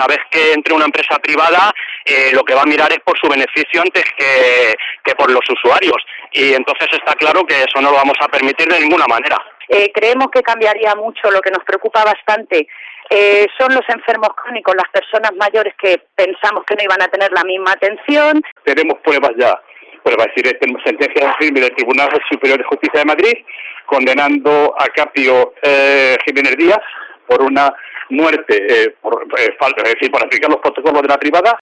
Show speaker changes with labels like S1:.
S1: una vez que entre una empresa privada, lo que va a mirar es por su beneficio antes que por los usuarios. Y entonces está claro que eso no lo vamos a permitir de ninguna manera.
S2: Creemos que cambiaría mucho. Lo que nos preocupa bastante son los enfermos crónicos, las personas mayores que pensamos que no iban a tener la misma atención.
S3: Tenemos pruebas ya, tenemos sentencias firmes del Tribunal Superior de Justicia de Madrid condenando a Capio Jiménez Díaz por una muerte, por aplicar los protocolos de la privada.